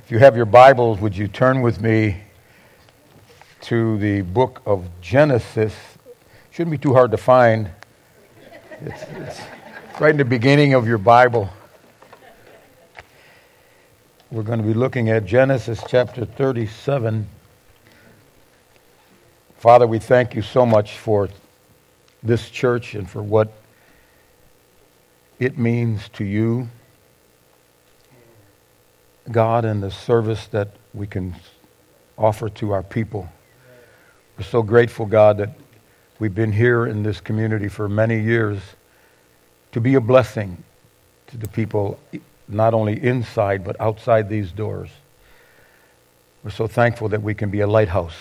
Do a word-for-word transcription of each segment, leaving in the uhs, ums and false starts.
If you have your Bibles, would you turn with me to the book of Genesis? Shouldn't be too hard to find. It's, it's right in the beginning of your Bible. We're going to be looking at Genesis chapter thirty-seven. Father, we thank you so much for this church and for what it means to you, God, and the service that we can offer to our people. We're so grateful, God, that we've been here in this community for many years to be a blessing to the people, not only inside but outside these doors. We're so thankful that we can be a lighthouse.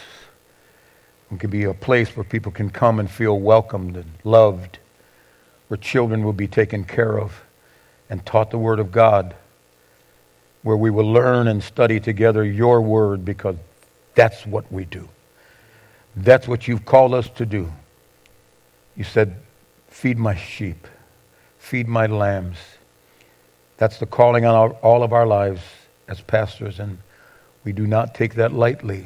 We can be a place where people can come and feel welcomed and loved, where children will be taken care of and taught the Word of God, where we will learn and study together your word, because that's what we do. That's what you've called us to do. You said, feed my sheep, feed my lambs. That's the calling on our, all of our lives as pastors, and we do not take that lightly.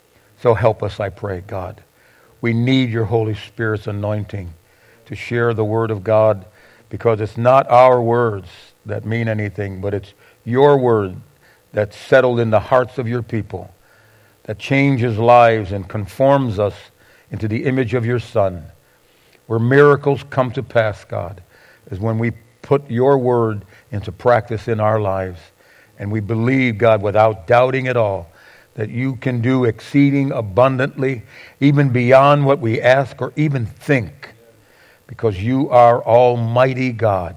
So help us, I pray, God. We need your Holy Spirit's anointing to share the word of God, because it's not our words that mean anything, but it's your word that's settled in the hearts of your people, that changes lives and conforms us into the image of your Son. Where miracles come to pass, God, is when we put your word into practice in our lives. And we believe, God, without doubting at all, that you can do exceeding abundantly, even beyond what we ask or even think, because you are Almighty God.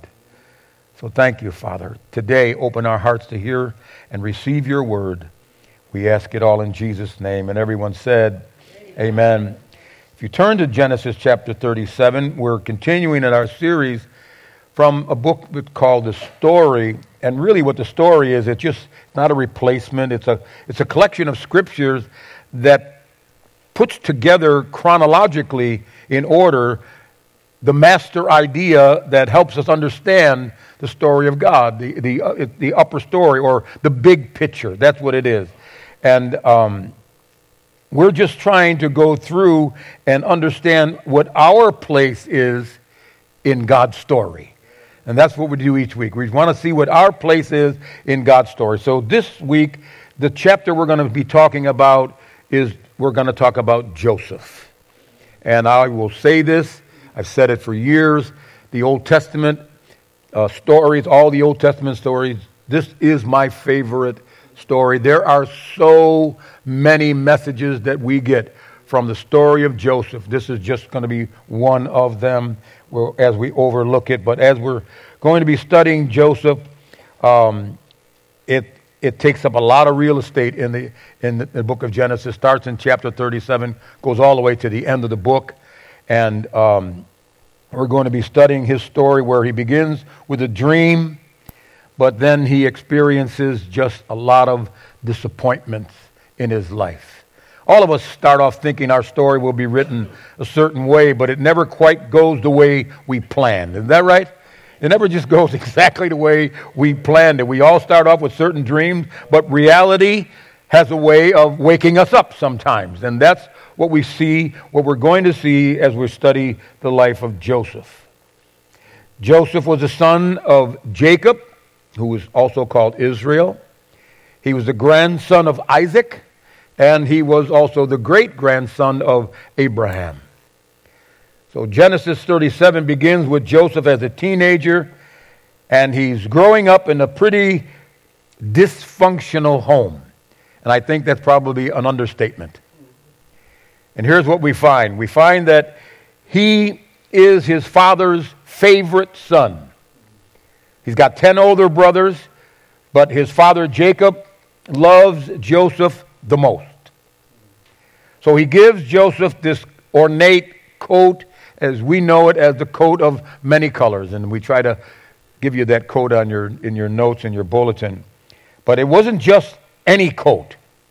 So thank you, Father. Today, open our hearts to hear and receive your word. We ask it all in Jesus' name. And everyone said, Amen. Amen. If you turn to Genesis chapter thirty-seven, we're continuing in our series from a book called The Story. And really what the story is, it's just not a replacement. It's a, it's a collection of scriptures that puts together chronologically in order the master idea that helps us understand the story of God, the the uh, the upper story, or the big picture. That's what it is. And um, we're just trying to go through and understand what our place is in God's story. And that's what we do each week. We want to see what our place is in God's story. So this week, the chapter we're going to be talking about is, we're going to talk about Joseph. And I will say this, I've said it for years, the Old Testament uh, stories, all the Old Testament stories, this is my favorite story. There are so many messages that we get from the story of Joseph. This is just going to be one of them as we overlook it. But as we're going to be studying Joseph, um, it it takes up a lot of real estate in the in the, the book of Genesis. Starts in chapter thirty-seven, goes all the way to the end of the book. And um, we're going to be studying his story, where he begins with a dream, but then he experiences just a lot of disappointments in his life. All of us start off thinking our story will be written a certain way, but it never quite goes the way we planned. Is that right? It never just goes exactly the way we planned it. We all start off with certain dreams, but reality has a way of waking us up sometimes. And that's what we see, what we're going to see as we study the life of Joseph. Joseph was the son of Jacob, who was also called Israel. He was the grandson of Isaac, and he was also the great-grandson of Abraham. So Genesis thirty-seven begins with Joseph as a teenager, and he's growing up in a pretty dysfunctional home. And I think that's probably an understatement. And here's what we find. We find that he is his father's favorite son. He's got ten older brothers, but his father Jacob loves Joseph the most. So he gives Joseph this ornate coat, as we know it as the coat of many colors. And we try to give you that coat on your in your notes in your bulletin. But it wasn't just any coat.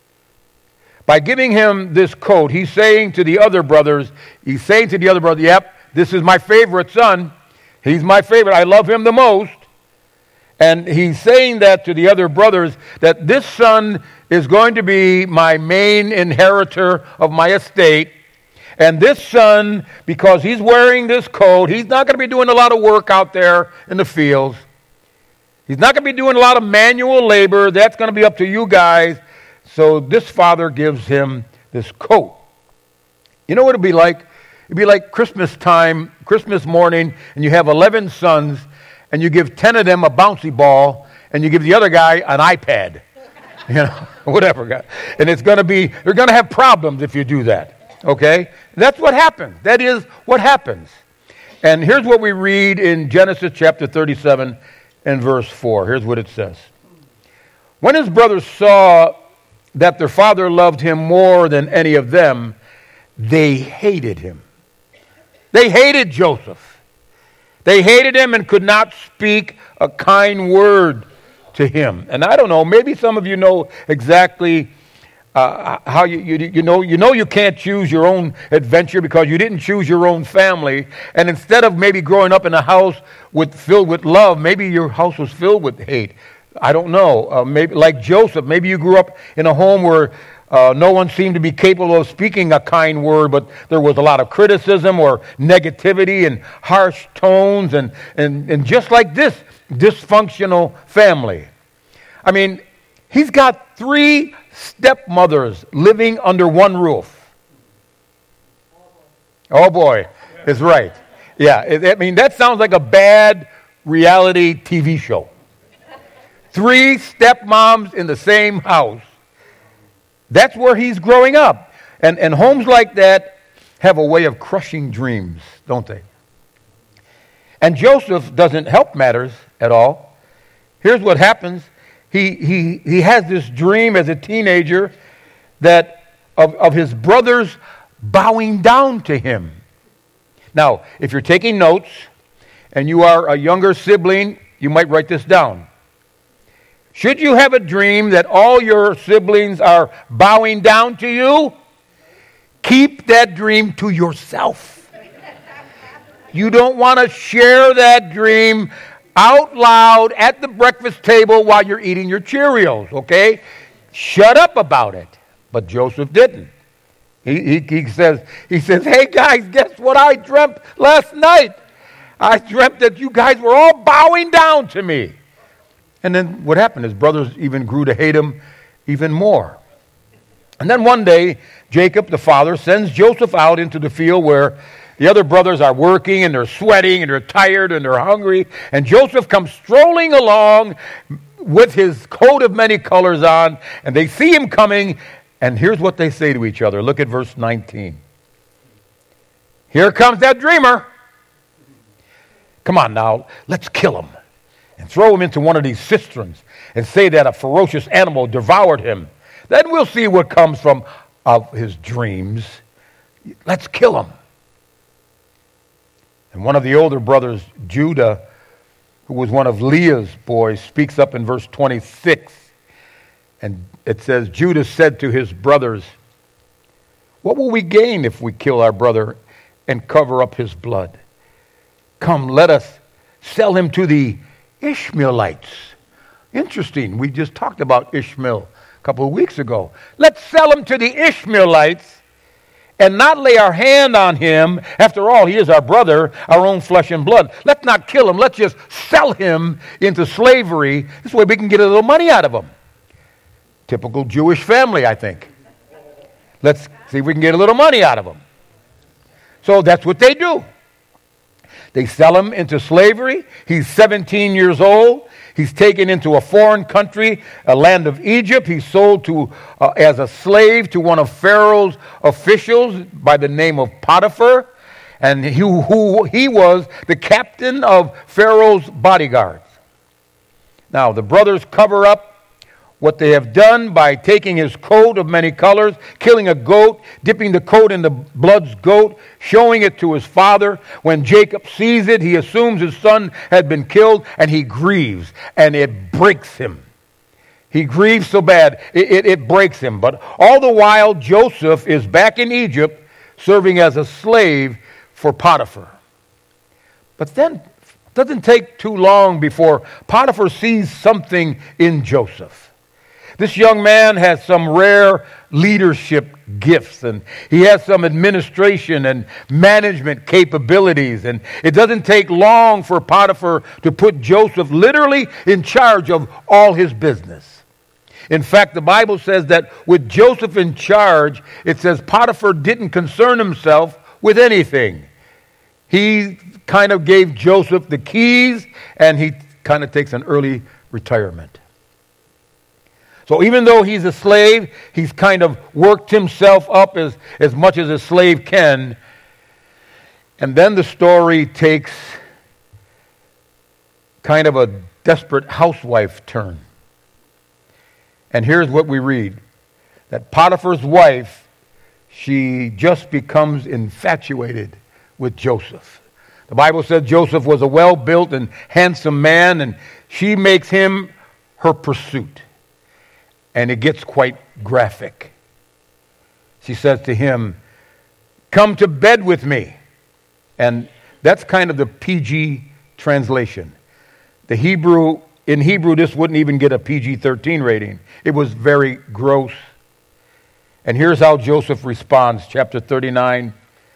By giving him this coat, he's saying to the other brothers, he's saying to the other brother, yep, this is my favorite son. He's my favorite. I love him the most. And he's saying that to the other brothers, that this son is going to be my main inheritor of my estate. And this son, because he's wearing this coat, he's not going to be doing a lot of work out there in the fields. He's not going to be doing a lot of manual labor. That's going to be up to you guys. So this father gives him this coat. You know what it'd be like? It'd be like Christmas time, Christmas morning, and you have eleven sons, and you give ten of them a bouncy ball, and you give the other guy an iPad. You know, whatever. And it's going to be, you're going to have problems if you do that. Okay? That's what happens. That is what happens. And here's what we read in Genesis chapter thirty-seven and verse four. Here's what it says. When his brothers saw that their father loved him more than any of them, they hated him. They hated Joseph. They hated him and could not speak a kind word to him. And I don't know, maybe some of you know exactly uh, how you, you you know you know you can't choose your own adventure because you didn't choose your own family. And instead of maybe growing up in a house with filled with love, maybe your house was filled with hate. I don't know. Uh, maybe like Joseph, maybe you grew up in a home where Uh, no one seemed to be capable of speaking a kind word, but there was a lot of criticism or negativity and harsh tones, and, and, and just like this dysfunctional family. I mean, he's got three stepmothers living under one roof. Oh boy, it's right. Yeah, it, I mean, that sounds like a bad reality T V show. Three stepmoms in the same house. That's where he's growing up. And, and homes like that have a way of crushing dreams, don't they? And Joseph doesn't help matters at all. Here's what happens. He, he, he has this dream as a teenager that of, of his brothers bowing down to him. Now, if you're taking notes and you are a younger sibling, you might write this down. Should you have a dream that all your siblings are bowing down to you, keep that dream to yourself. You don't want to share that dream out loud at the breakfast table while you're eating your Cheerios, okay? Shut up about it. But Joseph didn't. He, he, he says, he says, hey guys, guess what I dreamt last night? I dreamt that you guys were all bowing down to me. And then what happened? His brothers even grew to hate him even more. And then one day, Jacob, the father, sends Joseph out into the field where the other brothers are working and they're sweating and they're tired and they're hungry. And Joseph comes strolling along with his coat of many colors on, and they see him coming, and here's what they say to each other. Look at verse nineteen. Here comes that dreamer. Come on now, let's kill him. And throw him into one of these cisterns and say that a ferocious animal devoured him. Then we'll see what comes from of his dreams. Let's kill him. And one of the older brothers, Judah, who was one of Leah's boys, speaks up in verse twenty-six. And it says, Judah said to his brothers, what will we gain if we kill our brother and cover up his blood? Come, let us sell him to the Ishmaelites. Interesting. We just talked about Ishmael a couple of weeks ago. Let's sell him to the Ishmaelites and not lay our hand on him. After all, he is our brother, our own flesh and blood. Let's not kill him. Let's just sell him into slavery. This way we can get a little money out of him. Typical Jewish family, I think. Let's see if we can get a little money out of him. So that's what they do. They sell him into slavery. He's seventeen years old. He's taken into a foreign country, a land of Egypt. He's sold to uh, as a slave to one of Pharaoh's officials by the name of Potiphar. And he, who, he was the captain of Pharaoh's bodyguards. Now, the brothers cover up what they have done by taking his coat of many colors, killing a goat, dipping the coat in the blood's goat, showing it to his father. When Jacob sees it, he assumes his son had been killed, and he grieves, and it breaks him. He grieves so bad, it, it, it breaks him. But all the while, Joseph is back in Egypt, serving as a slave for Potiphar. But then Doesn't take too long before Potiphar sees something in Joseph. This young man has some rare leadership gifts, and he has some administration and management capabilities. And it doesn't take long for Potiphar to put Joseph literally in charge of all his business. In fact, the Bible says that with Joseph in charge, it says Potiphar didn't concern himself with anything. He kind of gave Joseph the keys, and he kind of takes an early retirement. So even though he's a slave, he's kind of worked himself up as, as much as a slave can. And then the story takes kind of a desperate housewife turn. And here's what we read. That Potiphar's wife, she just becomes infatuated with Joseph. The Bible says Joseph was a well-built and handsome man, and she makes him her pursuit. And it gets quite graphic. She says to him, "Come to bed with me." And that's kind of the P G translation. The Hebrew, in Hebrew, this wouldn't even get a P G thirteen rating. It was very gross. And here's how Joseph responds, chapter thirty-nine,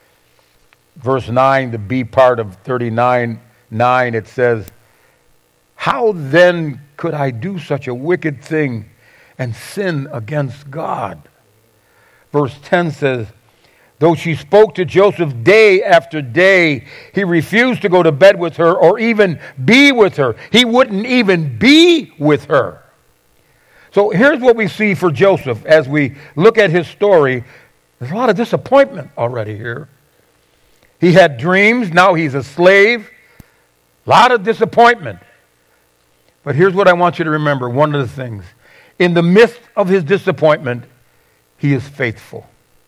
verse nine, the B part of thirty-nine nine, it says, "How then could I do such a wicked thing and sin against God?" Verse ten says, "Though she spoke to Joseph day after day, he refused to go to bed with her or even be with her." He wouldn't even be with her. So here's what we see for Joseph as we look at his story. There's a lot of disappointment already here. He had dreams, now he's a slave. A lot of disappointment. But here's what I want you to remember, one of the things. In the midst of his disappointment, he is faithful.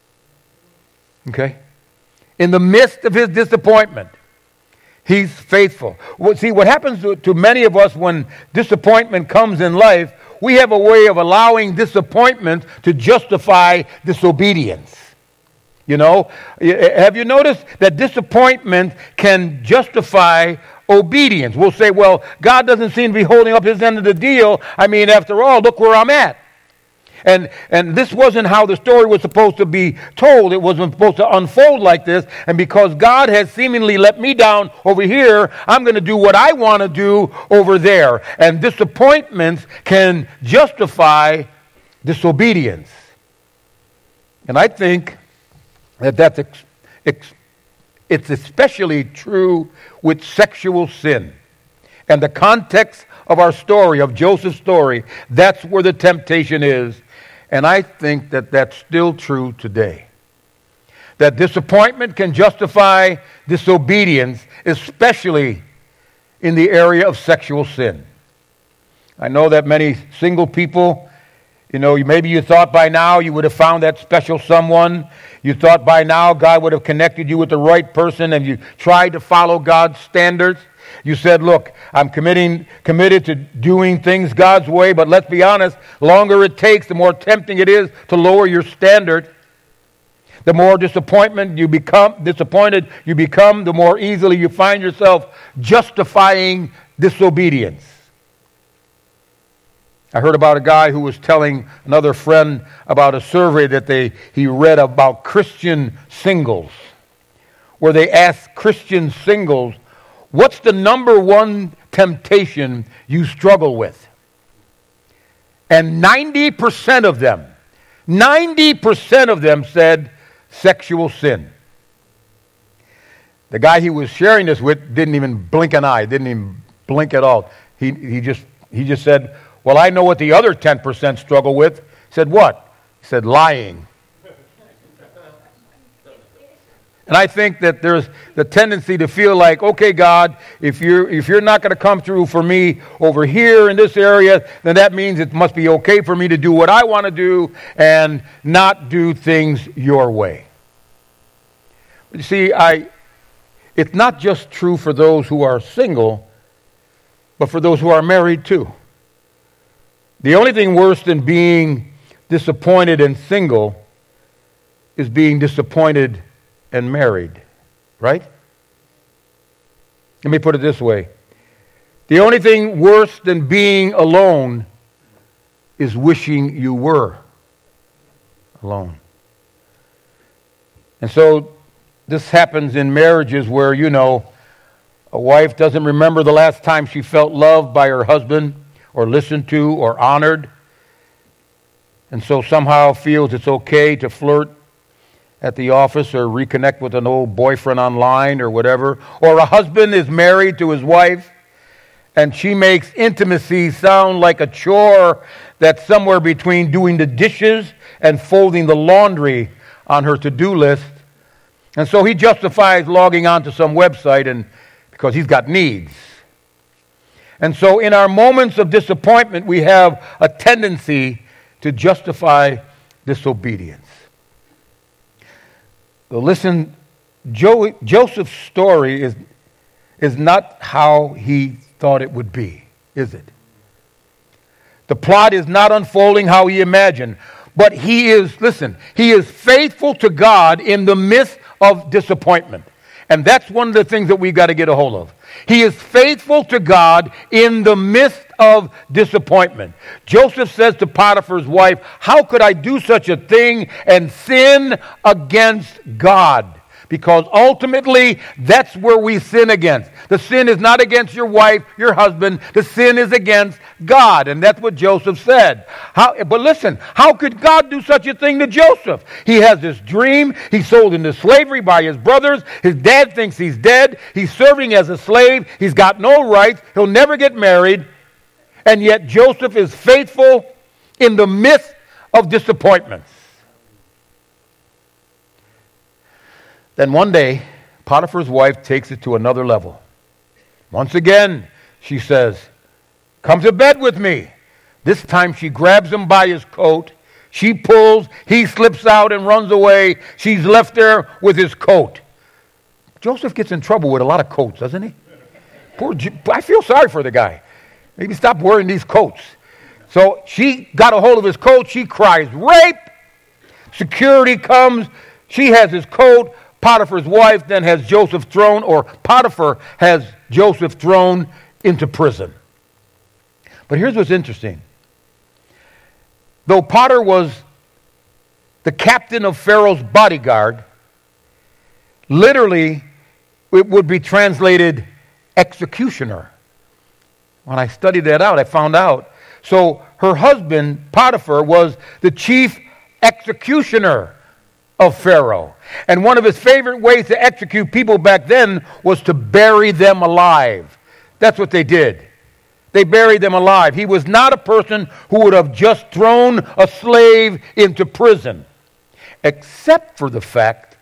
Okay? In the midst of his disappointment, he's faithful. Well, see, what happens to, to many of us when disappointment comes in life, we have a way of allowing disappointment to justify disobedience. You know, have you noticed that disappointment can justify obedience? We'll say, well, God doesn't seem to be holding up his end of the deal. I mean, after all, look where I'm at. And and this wasn't how the story was supposed to be told. It wasn't supposed to unfold like this. And because God has seemingly let me down over here, I'm going to do what I want to do over there. And disappointments can justify disobedience. And I think that that's ex- ex- it's especially true with sexual sin. And the context of our story, of Joseph's story, that's where the temptation is. And I think that that's still true today. That disappointment can justify disobedience, especially in the area of sexual sin. I know that many single people, you know, maybe you thought by now you would have found that special someone. You thought by now God would have connected you with the right person, and you tried to follow God's standards. You said, look, I'm committing, committed to doing things God's way, but let's be honest, the longer it takes, the more tempting it is to lower your standard. The more disappointment you become, disappointed you become, the more easily you find yourself justifying disobedience. I heard about a guy who was telling another friend about a survey that they he read about Christian singles, where they asked Christian singles, what's the number one temptation you struggle with? And ninety percent of them, ninety percent of them said sexual sin. The guy he was sharing this with didn't even blink an eye, didn't even blink at all. He he just he just said, well, I know what the other ten percent struggle with. He said, what? He said, lying. And I think that there's the tendency to feel like, okay, God, if you're, if you're not going to come through for me over here in this area, then that means it must be okay for me to do what I want to do and not do things your way. But you see, I, it's not just true for those who are single, but for those who are married too. The only thing worse than being disappointed and single is being disappointed and married, right? Let me put it this way. The only thing worse than being alone is wishing you were alone. And so this happens in marriages where, you know, a wife doesn't remember the last time she felt loved by her husband or listened to or honored, and so somehow feels it's okay to flirt at the office or reconnect with an old boyfriend online or whatever. Or a husband is married to his wife and she makes intimacy sound like a chore that's somewhere between doing the dishes and folding the laundry on her to-do list. And so he justifies logging on to some website and because he's got needs. And so in our moments of disappointment, we have a tendency to justify disobedience. So listen, jo- Joseph's story is, is not how he thought it would be, is it? The plot is not unfolding how he imagined. But he is, listen, he is faithful to God in the midst of disappointment. And that's one of the things that we've got to get a hold of. He is faithful to God in the midst of disappointment. Joseph says to Potiphar's wife, "How could I do such a thing and sin against God?" Because ultimately, that's where we sin against. The sin is not against your wife, your husband. The sin is against God. And that's what Joseph said. How, but listen, how could God do such a thing to Joseph? He has this dream. He's sold into slavery by his brothers. His dad thinks he's dead. He's serving as a slave. He's got no rights. He'll never get married. And yet Joseph is faithful in the midst of disappointments. Then one day, Potiphar's wife takes it to another level. Once again, she says, "Come to bed with me." This time she grabs him by his coat. She pulls. He slips out and runs away. She's left there with his coat. Joseph gets in trouble with a lot of coats, doesn't he? Poor, I feel sorry for the guy. Maybe stop wearing these coats. So she got a hold of his coat. She cries, "Rape!" Security comes. She has his coat. Potiphar's wife then has Joseph thrown, or Potiphar has Joseph thrown into prison. But here's what's interesting. Though Potiphar was the captain of Pharaoh's bodyguard, literally it would be translated executioner. When I studied that out, I found out. So her husband, Potiphar, was the chief executioner of Pharaoh. And one of his favorite ways to execute people back then was to bury them alive. That's what they did. They buried them alive. He was not a person who would have just thrown a slave into prison, except for the fact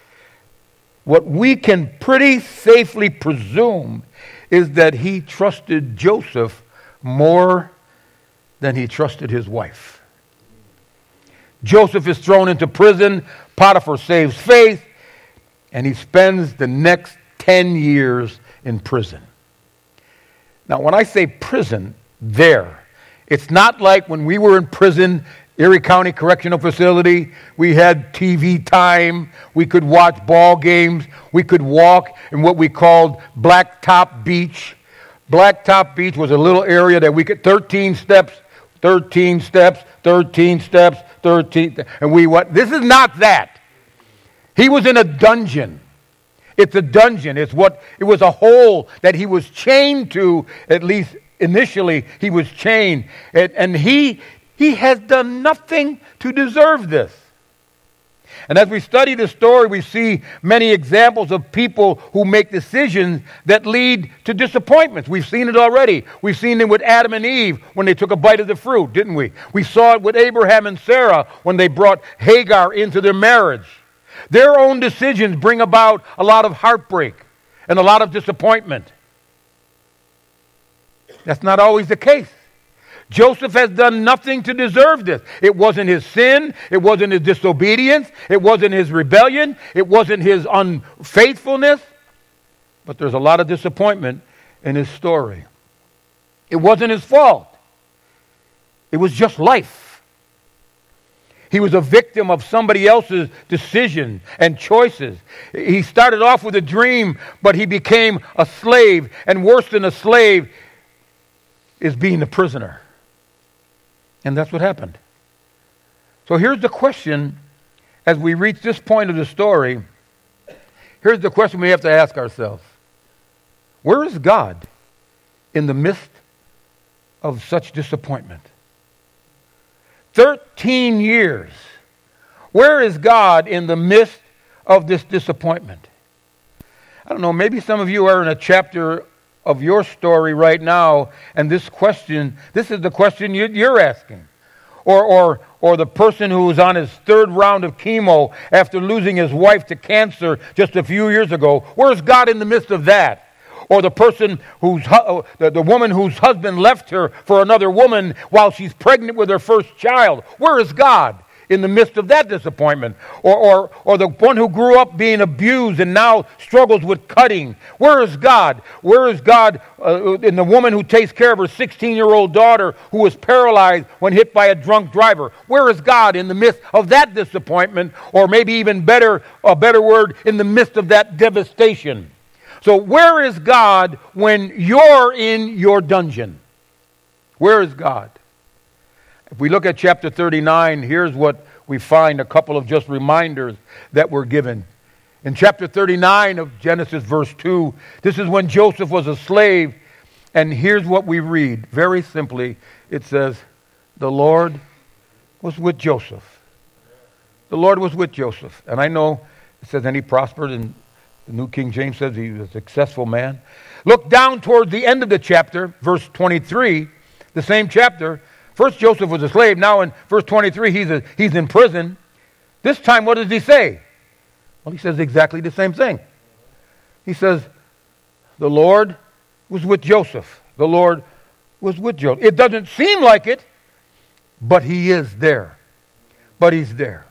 what we can pretty safely presume is that he trusted Joseph more than he trusted his wife. Joseph is thrown into prison. Potiphar saves faith, and he spends the next ten years in prison. Now, when I say prison, there, it's not like when we were in prison, Erie County Correctional Facility, we had T V time, we could watch ball games, we could walk in what we called Blacktop Beach. Blacktop Beach was a little area that we could, thirteen steps, thirteen steps, thirteen steps, thirteen, and we what? This is not that. He was in a dungeon. It's a dungeon. It's what it was, a hole that he was chained to. At least initially, he was chained, and, and he he has done nothing to deserve this. And as we study the story, we see many examples of people who make decisions that lead to disappointments. We've seen it already. We've seen it with Adam and Eve when they took a bite of the fruit, didn't we? We saw it with Abraham and Sarah when they brought Hagar into their marriage. Their own decisions bring about a lot of heartbreak and a lot of disappointment. That's not always the case. Joseph has done nothing to deserve this. It wasn't his sin. It wasn't his disobedience. It wasn't his rebellion. It wasn't his unfaithfulness. But there's a lot of disappointment in his story. It wasn't his fault. It was just life. He was a victim of somebody else's decision and choices. He started off with a dream, but he became a slave. And worse than a slave, is being a prisoner. And that's what happened. So here's the question as we reach this point of the story. Here's the question we have to ask ourselves. Where is God in the midst of such disappointment? Thirteen years. Where is God in the midst of this disappointment? I don't know, maybe some of you are in a chapter of your story right now, and this question, this is the question you, you're asking. Or, or, or the person who's on his third round of chemo after losing his wife to cancer just a few years ago. Where's God in the midst of that? Or the person who's, the, the woman whose husband left her for another woman while she's pregnant with her first child. Where is God in the midst of that disappointment? Or, or, or the one who grew up being abused and now struggles with cutting. Where is God? Where is God uh, in the woman who takes care of her sixteen-year-old daughter who was paralyzed when hit by a drunk driver? Where is God in the midst of that disappointment? Or maybe even better, a better word, in the midst of that devastation? So where is God when you're in your dungeon? Where is God? If we look at chapter thirty-nine, here's what we find, a couple of just reminders that were given. In chapter thirty-nine of Genesis, verse two, this is when Joseph was a slave, and here's what we read. Very simply, it says, the Lord was with Joseph. The Lord was with Joseph. And I know it says, and he prospered, and the New King James says he was a successful man. Look down toward the end of the chapter, verse twenty-three, the same chapter. First, Joseph was a slave. Now in verse twenty-three, he's, a, he's in prison. This time, what does he say? Well, he says exactly the same thing. He says, the Lord was with Joseph. The Lord was with Joseph. It doesn't seem like it, but he is there. But he's there.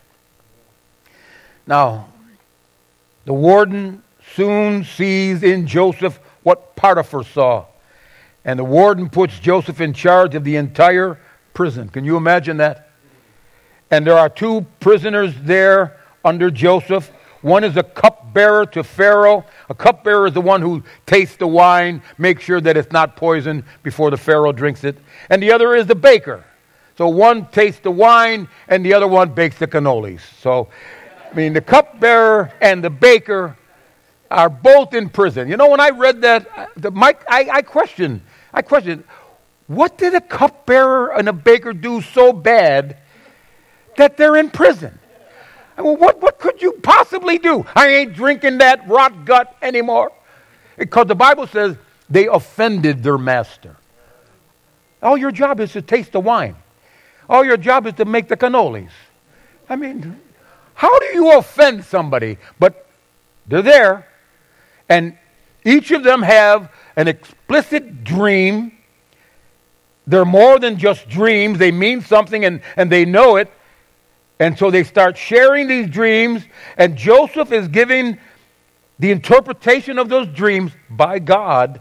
Now, the warden soon sees in Joseph what Potiphar saw. And the warden puts Joseph in charge of the entire prison. Can you imagine that? And there are two prisoners there under Joseph. One is a cupbearer to Pharaoh. A cupbearer is the one who tastes the wine, makes sure that it's not poisoned before the Pharaoh drinks it. And the other is the baker. So one tastes the wine and the other one bakes the cannolis. So, I mean, the cupbearer and the baker are both in prison. You know, when I read that, the, Mike, I, I questioned, I questioned, what did a cupbearer and a baker do so bad that they're in prison? I mean, what, what could you possibly do? I ain't drinking that rot gut anymore. Because the Bible says they offended their master. All your job is to taste the wine. All your job is to make the cannolis. I mean, how do you offend somebody? But they're there. And each of them have an explicit dream. They're more than just dreams. They mean something and, and they know it. And so they start sharing these dreams. And Joseph is giving the interpretation of those dreams by God.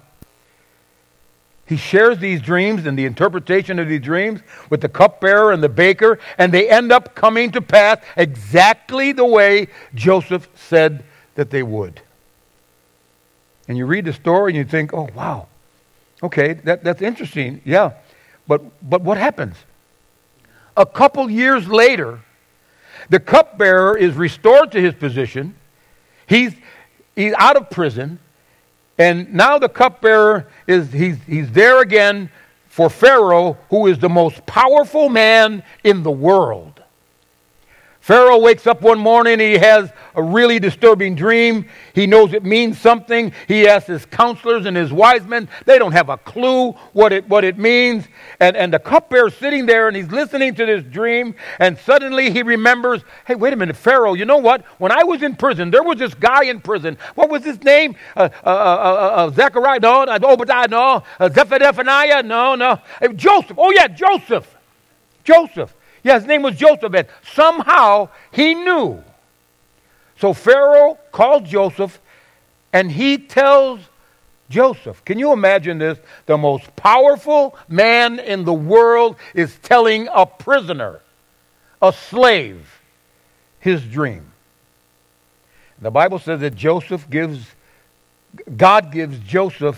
He shares these dreams and the interpretation of these dreams with the cupbearer and the baker. And they end up coming to pass exactly the way Joseph said that they would. And you read the story and you think, oh, wow. Okay, that, that's interesting. Yeah. But but what happens? A couple years later, the cupbearer is restored to his position. He's he's out of prison. And now the cupbearer is he's he's there again for Pharaoh, who is the most powerful man in the world. Pharaoh wakes up one morning, he has a really disturbing dream. He knows it means something. He asks his counselors and his wise men. They don't have a clue what it what it means. And, and the cupbearer sitting there and he's listening to this dream. And suddenly he remembers, hey, wait a minute, Pharaoh, you know what? When I was in prison, there was this guy in prison. What was his name? Uh, uh, uh, uh, uh, Zechariah? No. Uh, Obadiah? No. Uh, Zephaniah? No, no. Uh, Joseph. Oh, yeah, Joseph. Joseph. Yeah, his name was Joseph, and somehow he knew. So Pharaoh called Joseph, and he tells Joseph, can you imagine this? The most powerful man in the world is telling a prisoner, a slave, his dream. The Bible says that Joseph gives, God gives Joseph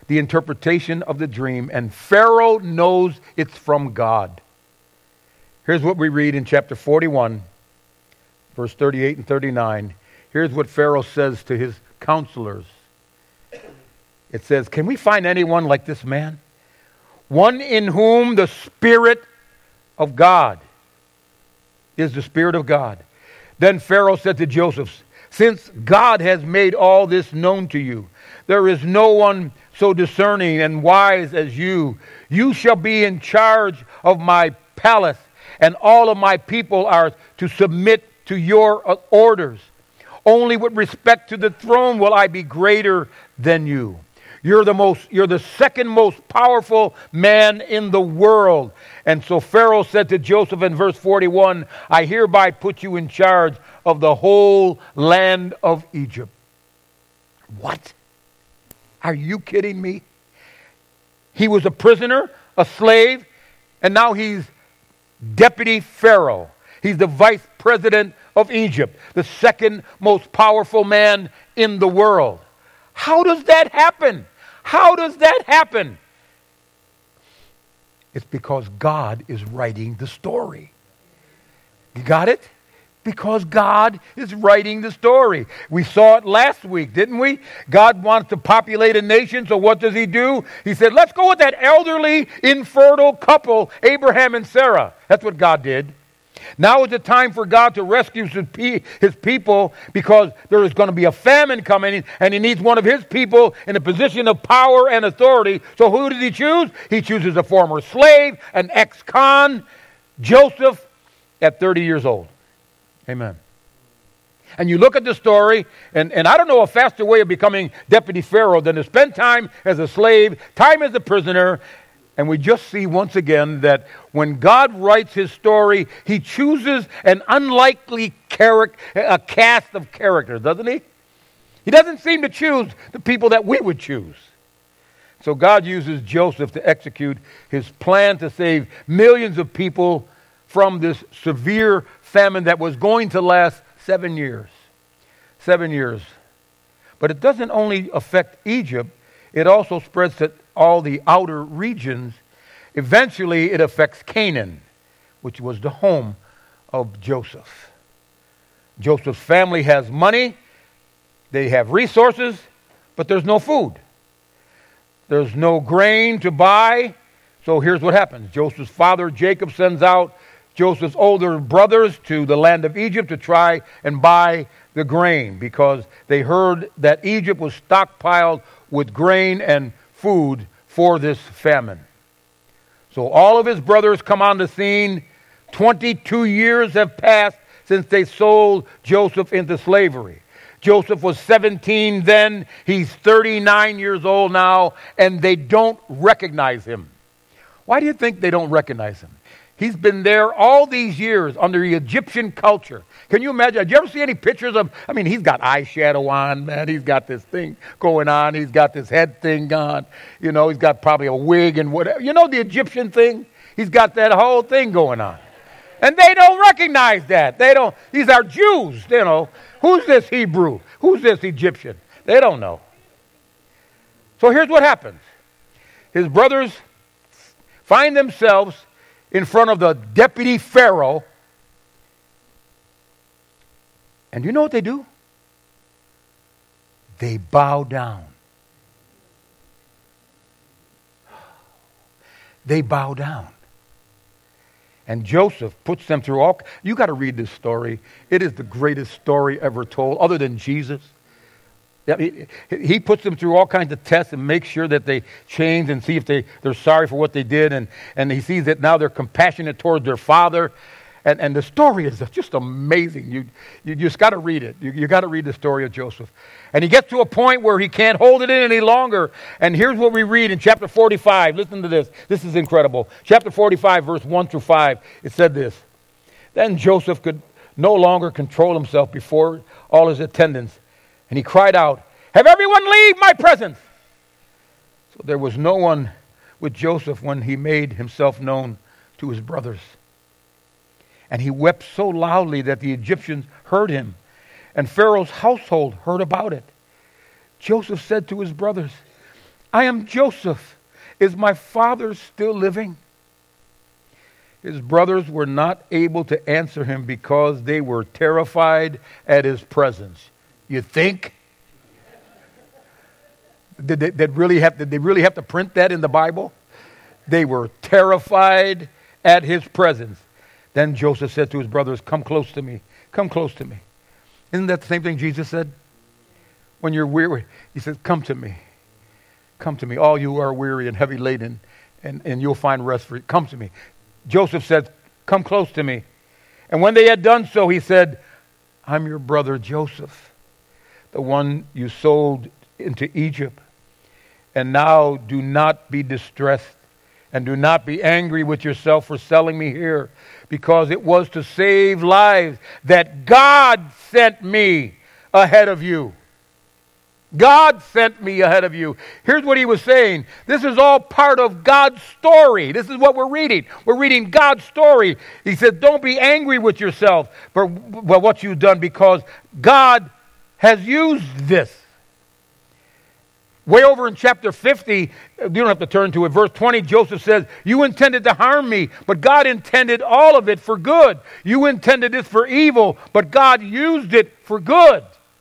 the interpretation of the dream, and Pharaoh knows it's from God. Here's what we read in chapter forty-one, verse thirty-eight and thirty-nine. Here's what Pharaoh says to his counselors. It says, "Can we find anyone like this man? One in whom the Spirit of God is the Spirit of God." Then Pharaoh said to Joseph, "Since God has made all this known to you, there is no one so discerning and wise as you. You shall be in charge of my palace, and all of my people are to submit to your orders. Only with respect to the throne will I be greater than you. You're the most, you're the second most powerful man in the world." And so Pharaoh said to Joseph in verse forty-one, "I hereby put you in charge of the whole land of Egypt." What? Are you kidding me? He was a prisoner, a slave, and now he's deputy Pharaoh. He's the vice president of Egypt, the second most powerful man in the world. How does that happen? How does that happen? It's because God is writing the story. You got it? Because God is writing the story. We saw it last week, didn't we? God wants to populate a nation, so what does he do? He said, let's go with that elderly, infertile couple, Abraham and Sarah. That's what God did. Now is the time for God to rescue his people, because there is going to be a famine coming, and he needs one of his people in a position of power and authority. So who does he choose? He chooses a former slave, an ex-con, Joseph, at thirty years old. Amen. And you look at the story, and, and I don't know a faster way of becoming deputy Pharaoh than to spend time as a slave, time as a prisoner. And we just see once again that when God writes his story, he chooses an unlikely character, a cast of characters, doesn't he? He doesn't seem to choose the people that we would choose. So God uses Joseph to execute his plan to save millions of people from this severe famine that was going to last seven years. Seven years. But it doesn't only affect Egypt, it also spreads to all the outer regions. Eventually, it affects Canaan, which was the home of Joseph. Joseph's family has money, they have resources, but there's no food. There's no grain to buy. So here's what happens. Joseph's father, Jacob, sends out Joseph's older brothers to the land of Egypt to try and buy the grain, because they heard that Egypt was stockpiled with grain and food for this famine. So all of his brothers come on the scene. twenty-two years have passed since they sold Joseph into slavery. Joseph was seventeen then. He's thirty-nine years old now, and they don't recognize him. Why do you think they don't recognize him? He's been there all these years under the Egyptian culture. Can you imagine? Did you ever see any pictures of, I mean, he's got eyeshadow on, man. He's got this thing going on. He's got this head thing on. You know, he's got probably a wig and whatever. You know the Egyptian thing? He's got that whole thing going on. And they don't recognize that. They don't. These are Jews, you know. Who's this Hebrew? Who's this Egyptian? They don't know. So here's what happens. His brothers find themselves in front of the deputy Pharaoh. And you know what they do? They bow down. They bow down. And Joseph puts them through all... You got to read this story. It is the greatest story ever told, other than Jesus. He, he puts them through all kinds of tests and makes sure that they change and see if they, they're sorry for what they did. And, and he sees that now they're compassionate towards their father. And, and the story is just amazing. You, you just got to read it. You, you got to read the story of Joseph. And he gets to a point where he can't hold it in any longer. And here's what we read in chapter forty-five. Listen to this. This is incredible. Chapter forty-five, verse one through five. It said this. Then Joseph could no longer control himself before all his attendants. And he cried out, "Have everyone leave my presence!" So there was no one with Joseph when he made himself known to his brothers. And he wept so loudly that the Egyptians heard him, and Pharaoh's household heard about it. Joseph said to his brothers, I am Joseph. Is my father still living? His brothers were not able to answer him because they were terrified at his presence. You think? Did they, did really have, did they really have to print that in the Bible? They were terrified at his presence. Then Joseph said to his brothers, come close to me. Come close to me. Isn't that the same thing Jesus said? When you're weary, he says, come to me. Come to me, all you who are weary and heavy laden, and, and you'll find rest for you. Come to me. Joseph said, come close to me. And when they had done so, he said, I'm your brother Joseph, the one you sold into Egypt. And now do not be distressed and do not be angry with yourself for selling me here, because it was to save lives that God sent me ahead of you. God sent me ahead of you. Here's what he was saying. This is all part of God's story. This is what we're reading. We're reading God's story. He said, don't be angry with yourself for well, what you've done, because God has used this. Way over in chapter fifty, you don't have to turn to it, verse twenty, Joseph says, you intended to harm me, but God intended all of it for good. You intended this for evil, but God used it for good.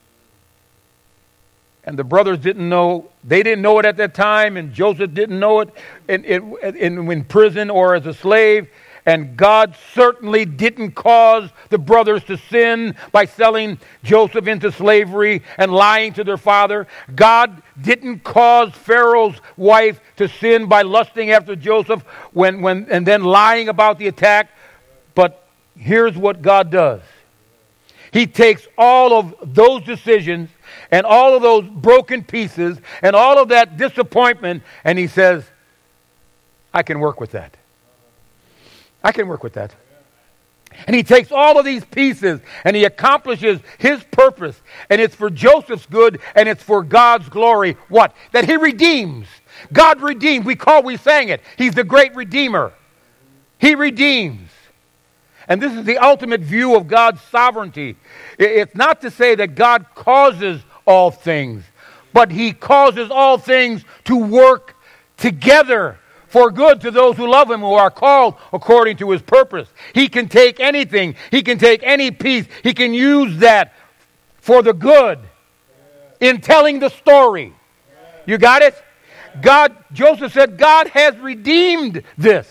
And the brothers didn't know, they didn't know it at that time, and Joseph didn't know it in, in, in, in prison or as a slave. And God certainly didn't cause the brothers to sin by selling Joseph into slavery and lying to their father. God didn't cause Pharaoh's wife to sin by lusting after Joseph when, when, and then lying about the attack. But here's what God does. He takes all of those decisions and all of those broken pieces and all of that disappointment, and he says, I can work with that. I can work with that. And he takes all of these pieces and he accomplishes his purpose. And it's for Joseph's good and it's for God's glory. What? That he redeems. God redeemed. We call, we sang it. He's the great redeemer. He redeems. And this is the ultimate view of God's sovereignty. It's not to say that God causes all things, but he causes all things to work together for good to those who love him, who are called according to his purpose. He can take anything. He can take any piece. He can use that for the good in telling the story. You got it? God, Joseph said, God has redeemed this.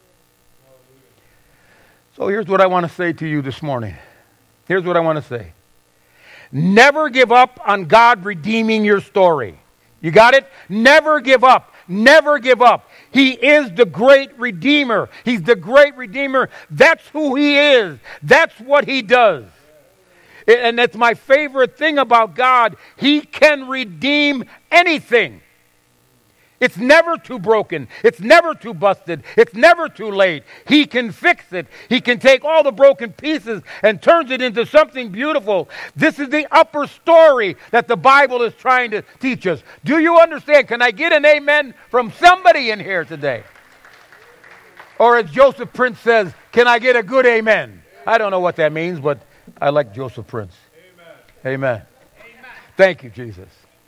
So here's what I want to say to you this morning. Here's what I want to say. Never give up on God redeeming your story. You got it? Never give up. Never give up. He is the great Redeemer. He's the great Redeemer. That's who he is. That's what he does. And that's my favorite thing about God. He can redeem anything. It's never too broken. It's never too busted. It's never too late. He can fix it. He can take all the broken pieces and turns it into something beautiful. This is the upper story that the Bible is trying to teach us. Do you understand? Can I get an amen from somebody in here today? Or as Joseph Prince says, can I get a good amen? I don't know what that means, but I like Joseph Prince. Amen. Amen. Amen. Thank you, Jesus.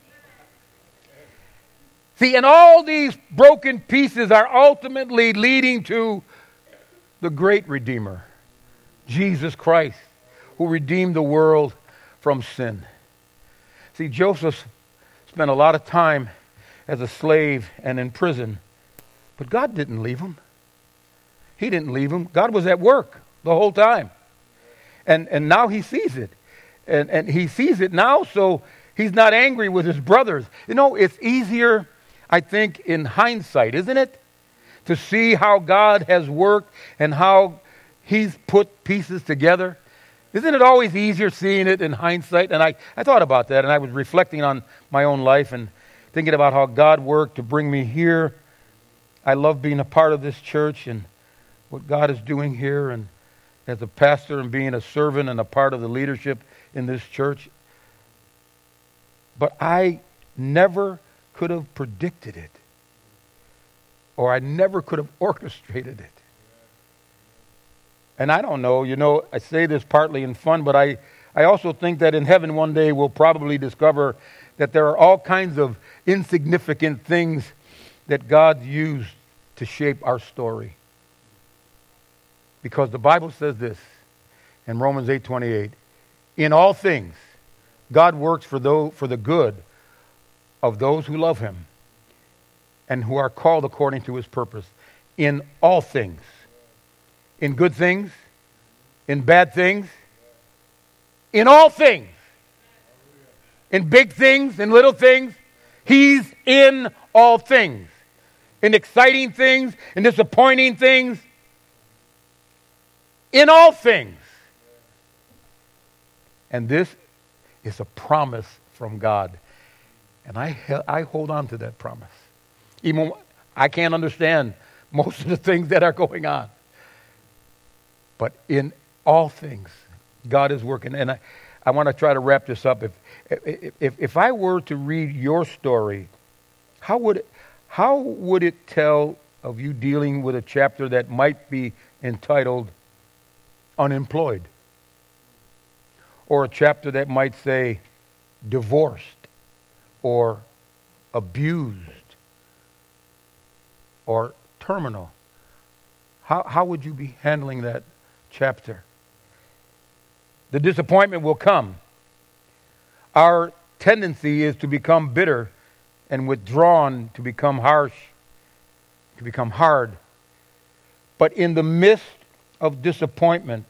See, and all these broken pieces are ultimately leading to the great Redeemer, Jesus Christ, who redeemed the world from sin. See, Joseph spent a lot of time as a slave and in prison, but God didn't leave him. He didn't leave him. God was at work the whole time. And and now he sees it. And, and he sees it now, so he's not angry with his brothers. You know, it's easier, I think, in hindsight, isn't it? To see how God has worked and how he's put pieces together. Isn't it always easier seeing it in hindsight? And I, I thought about that, and I was reflecting on my own life and thinking about how God worked to bring me here. I love being a part of this church and what God is doing here, and as a pastor and being a servant and a part of the leadership in this church. But I never could have predicted it, or I never could have orchestrated it. And I don't know, you know, I say this partly in fun, but I, I also think that in heaven one day we'll probably discover that there are all kinds of insignificant things that God used to shape our story. Because the Bible says this in Romans eight twenty-eight, in all things, God works for those, for the good of those who love him and who are called according to his purpose. In all things. In good things, in bad things, in all things. In big things, in little things, he's in all things. In exciting things, in disappointing things, in all things. And this is a promise from God. And I I hold on to that promise. Even when I can't understand most of the things that are going on. But in all things, God is working. And I, I want to try to wrap this up. If, if, if I were to read your story, how would it, how would it tell of you dealing with a chapter that might be entitled Unemployed? Or a chapter that might say divorced or abused or terminal? How, how would you be handling that chapter? The disappointment will come. Our tendency is to become bitter and withdrawn, to become harsh, to become hard. But in the midst of disappointment,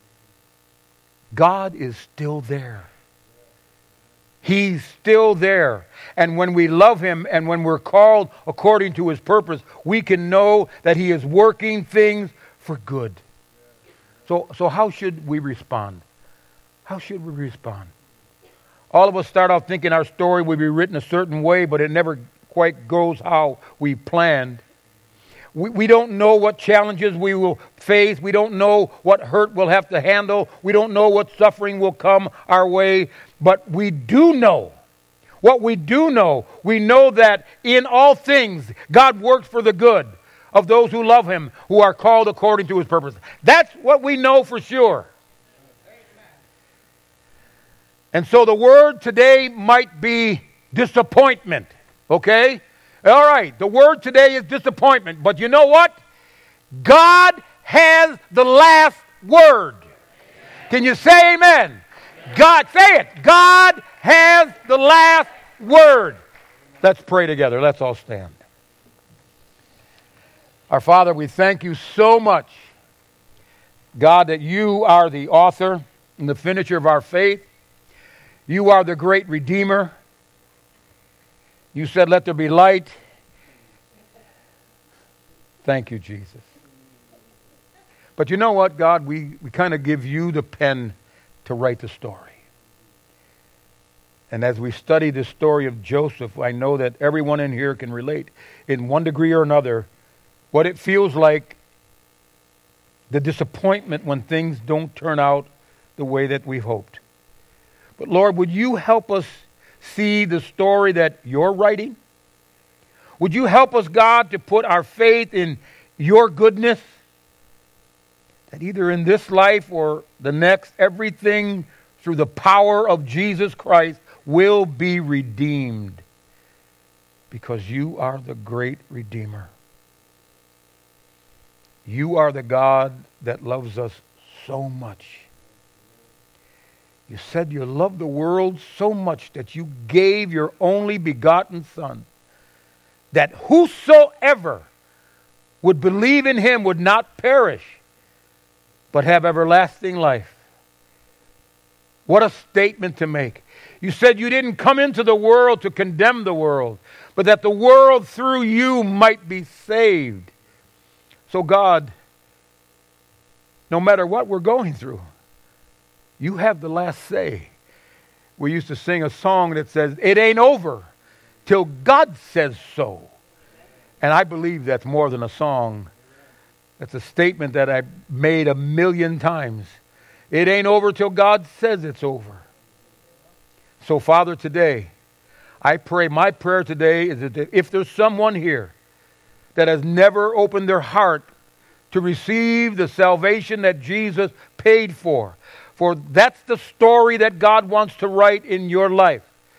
God is still there. He's still there. And when we love him and when we're called according to his purpose, we can know that he is working things for good. So, so how should we respond? How should we respond? All of us start out thinking our story will be written a certain way, but it never quite goes how we planned. We, we don't know what challenges we will face. We don't know what hurt we'll have to handle. We don't know what suffering will come our way. But we do know, what we do know, we know that in all things, God works for the good of those who love him, who are called according to his purpose. That's what we know for sure. And so the word today might be disappointment, okay? All right, the word today is disappointment. But you know what? God has the last word. Can you say amen? God, say it. God has the last word. Let's pray together. Let's all stand. Our Father, we thank you so much, God, that you are the author and the finisher of our faith. You are the great Redeemer. You said, let there be light. Thank you, Jesus. But you know what, God? We, we kind of give you the pen to write the story. And as we study the story of Joseph, I know that everyone in here can relate in one degree or another what it feels like, the disappointment when things don't turn out the way that we hoped. But Lord, would you help us see the story that you're writing? Would you help us, God, to put our faith in your goodness? That either in this life or the next, everything through the power of Jesus Christ will be redeemed. Because you are the great Redeemer. You are the God that loves us so much. You said you loved the world so much that you gave your only begotten Son, that whosoever would believe in him would not perish, but have everlasting life. What a statement to make. You said you didn't come into the world to condemn the world, but that the world through you might be saved. So God, no matter what we're going through, you have the last say. We used to sing a song that says, it ain't over till God says so. And I believe that's more than a song. That's a statement that I've made a million times. It ain't over till God says it's over. So Father, today, I pray, my prayer today is that if there's someone here that has never opened their heart to receive the salvation that Jesus paid for, for that's the story that God wants to write in your life.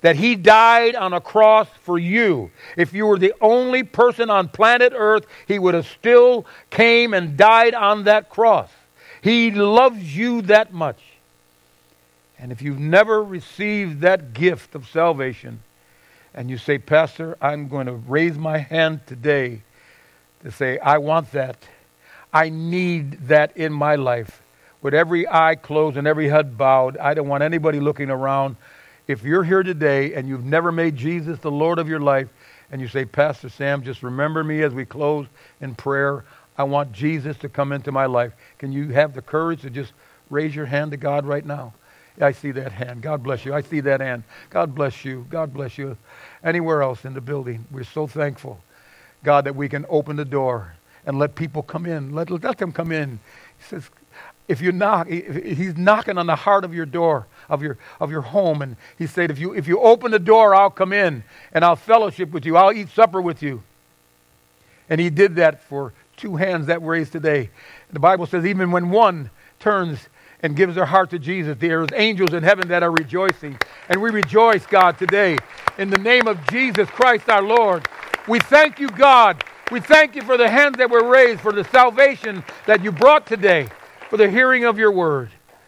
that He died on a cross for you. If you were the only person on planet Earth, He would have still came and died on that cross. He loves you that much. And if you've never received that gift of salvation, and you say, Pastor, I'm going to raise my hand today to say, I want that. I need that in my life. With every eye closed and every head bowed, I don't want anybody looking around. If you're here today and you've never made Jesus the Lord of your life, and you say, Pastor Sam, just remember me as we close in prayer. I want Jesus to come into my life. Can you have the courage to just raise your hand to God right now? I see that hand. God bless you. I see that hand. God bless you. God bless you. Anywhere else in the building, we're so thankful, God, that we can open the door and let people come in. Let, let them come in. He says, if you knock, He's knocking on the heart of your door, of your of your home, and He said, if you if you open the door, I'll come in and I'll fellowship with you. I'll eat supper with you. And He did that for two hands that were raised today. The Bible says even when one turns and gives their heart to Jesus, there's angels in heaven that are rejoicing. And we rejoice, God, today in the name of Jesus Christ our Lord. We thank you, God. We thank you for the hands that were raised, for the salvation that you brought today, for the hearing of your word.